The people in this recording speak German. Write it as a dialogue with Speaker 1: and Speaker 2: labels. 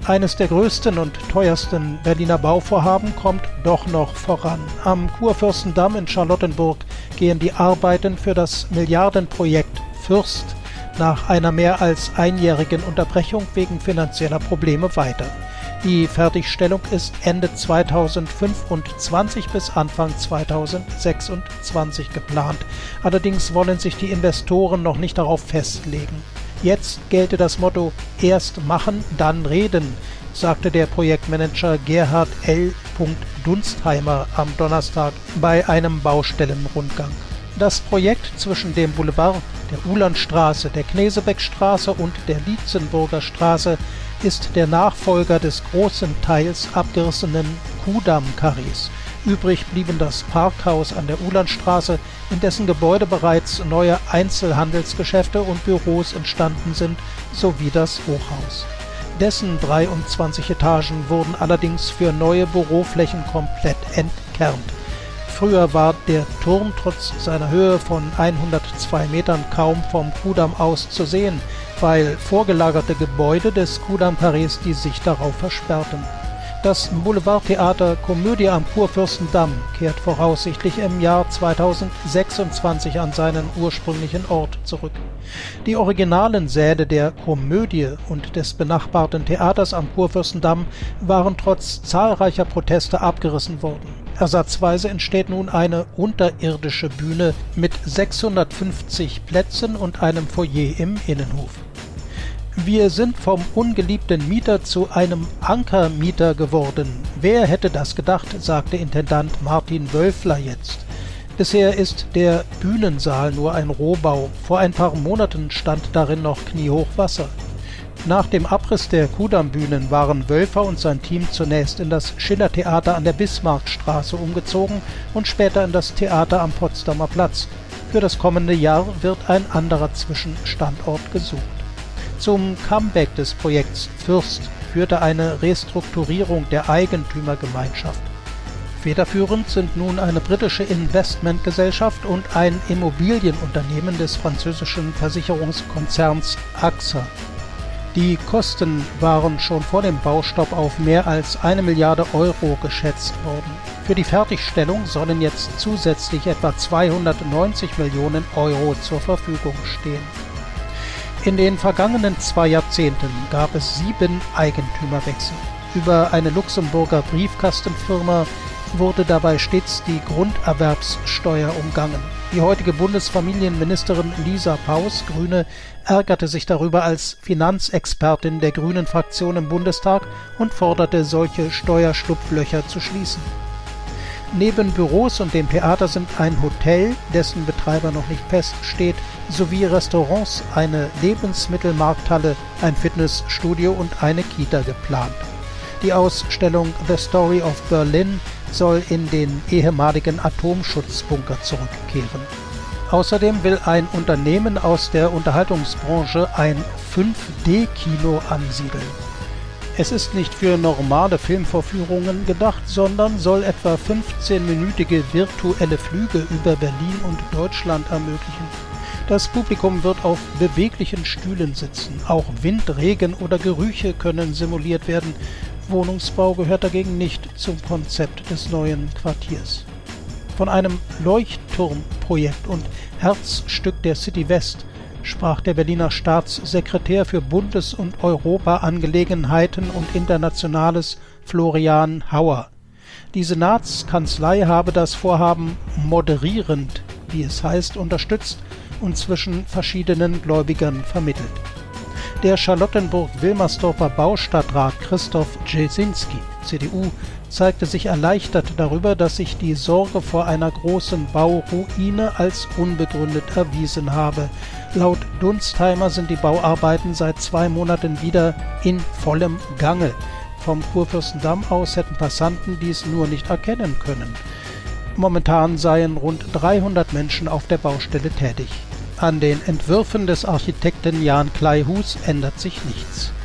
Speaker 1: Eines der größten und teuersten Berliner Bauvorhaben kommt doch noch voran. Am Kurfürstendamm in Charlottenburg gehen die Arbeiten für das Milliardenprojekt Fürst nach einer mehr als einjährigen Unterbrechung wegen finanzieller Probleme weiter. Die Fertigstellung ist Ende 2025 bis Anfang 2026 geplant. Allerdings wollen sich die Investoren noch nicht darauf festlegen. Jetzt gelte das Motto „Erst machen, dann reden“, sagte der Projektmanager Gerhard L. Dunstheimer am Donnerstag bei einem Baustellenrundgang. Das Projekt zwischen dem Boulevard, der Uhlandstraße, der Knesebeckstraße und der Lietzenburger Straße ist der Nachfolger des großen Teils abgerissenen Kudamm-Karrees. Übrig blieben das Parkhaus an der Uhlandstraße, in dessen Gebäude bereits neue Einzelhandelsgeschäfte und Büros entstanden sind, sowie das Hochhaus. Dessen 23 Etagen wurden allerdings für neue Büroflächen komplett entkernt. Früher war der Turm trotz seiner Höhe von 102 Metern kaum vom Kudamm aus zu sehen, weil vorgelagerte Gebäude des Kudamm-Karrees die Sicht darauf versperrten. Das Boulevardtheater Komödie am Kurfürstendamm kehrt voraussichtlich im Jahr 2026 an seinen ursprünglichen Ort zurück. Die originalen Säle der Komödie und des benachbarten Theaters am Kurfürstendamm waren trotz zahlreicher Proteste abgerissen worden. Ersatzweise entsteht nun eine unterirdische Bühne mit 650 Plätzen und einem Foyer im Innenhof. Wir sind vom ungeliebten Mieter zu einem Ankermieter geworden. Wer hätte das gedacht, sagte Intendant Martin Wölfler jetzt. Bisher ist der Bühnensaal nur ein Rohbau. Vor ein paar Monaten stand darin noch kniehoch Wasser. Nach dem Abriss der Kudamm-Bühnen waren Wölfer und sein Team zunächst in das Schillertheater an der Bismarckstraße umgezogen und später in das Theater am Potsdamer Platz. Für das kommende Jahr wird ein anderer Zwischenstandort gesucht. Zum Comeback des Projekts Fürst führte eine Restrukturierung der Eigentümergemeinschaft. Federführend sind nun eine britische Investmentgesellschaft und ein Immobilienunternehmen des französischen Versicherungskonzerns AXA. Die Kosten waren schon vor dem Baustopp auf mehr als 1 Milliarde Euro geschätzt worden. Für die Fertigstellung sollen jetzt zusätzlich etwa 290 Millionen Euro zur Verfügung stehen. In den vergangenen 2 Jahrzehnten gab es 7 Eigentümerwechsel. Über eine Luxemburger Briefkastenfirma wurde dabei stets die Grunderwerbssteuer umgangen. Die heutige Bundesfamilienministerin Lisa Paus, Grüne, ärgerte sich darüber als Finanzexpertin der Grünen-Fraktion im Bundestag und forderte, solche Steuerschlupflöcher zu schließen. Neben Büros und dem Theater sind ein Hotel, dessen Betreiber noch nicht feststeht, sowie Restaurants, eine Lebensmittelmarkthalle, ein Fitnessstudio und eine Kita geplant. Die Ausstellung The Story of Berlin soll in den ehemaligen Atomschutzbunker zurückkehren. Außerdem will ein Unternehmen aus der Unterhaltungsbranche ein 5D-Kino ansiedeln. Es ist nicht für normale Filmvorführungen gedacht, sondern soll etwa 15-minütige virtuelle Flüge über Berlin und Deutschland ermöglichen. Das Publikum wird auf beweglichen Stühlen sitzen. Auch Wind, Regen oder Gerüche können simuliert werden. Wohnungsbau gehört dagegen nicht zum Konzept des neuen Quartiers. Von einem Leuchtturmprojekt und Herzstück der City West sprach der Berliner Staatssekretär für Bundes- und Europaangelegenheiten und Internationales Florian Hauer. Die Senatskanzlei habe das Vorhaben moderierend, wie es heißt, unterstützt und zwischen verschiedenen Gläubigern vermittelt. Der Charlottenburg-Wilmersdorfer Baustadtrat Christoph Jasinski, CDU, zeigte sich erleichtert darüber, dass sich die Sorge vor einer großen Bauruine als unbegründet erwiesen habe. Laut Dunstheimer sind die Bauarbeiten seit 2 Monaten wieder in vollem Gange. Vom Kurfürstendamm aus hätten Passanten dies nur nicht erkennen können. Momentan seien rund 300 Menschen auf der Baustelle tätig. An den Entwürfen des Architekten Jan Kleihus ändert sich nichts.